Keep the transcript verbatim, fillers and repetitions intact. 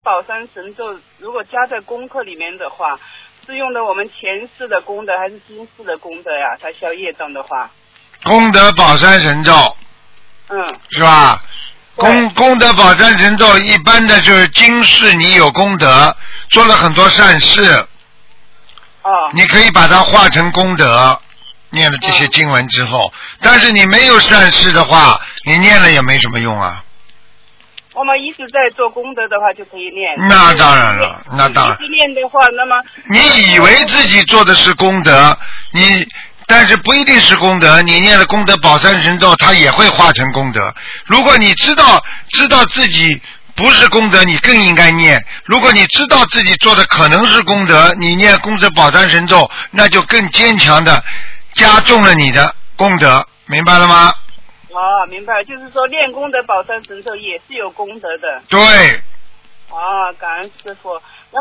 宝山神咒，如果加在功课里面的话，是用的我们前世的功德还是今世的功德呀？它消业障的话， 功德宝山神咒， 嗯， 是吧？功功德宝山神咒一般的就是今世你有功德，做了很多善事， 哦， 你可以把它化成功德，念了这些经文之后，但是你没有善事的话，你念了也没什么用啊。 我们一直在做功德的话就可以念。 那当然了，那当然。 一直念的话，那么你以为自己做的是功德，你但是不一定是功德。你念了功德宝山神咒，它也会化成功德。如果你知道知道自己不是功德，你更应该念。如果你知道自己做的可能是功德，你念功德宝山神咒，那就更坚强的加重了你的功德，明白了吗？ 哦，明白，就是说练功德宝山神咒也是有功德的。 对。 哦，感恩师父。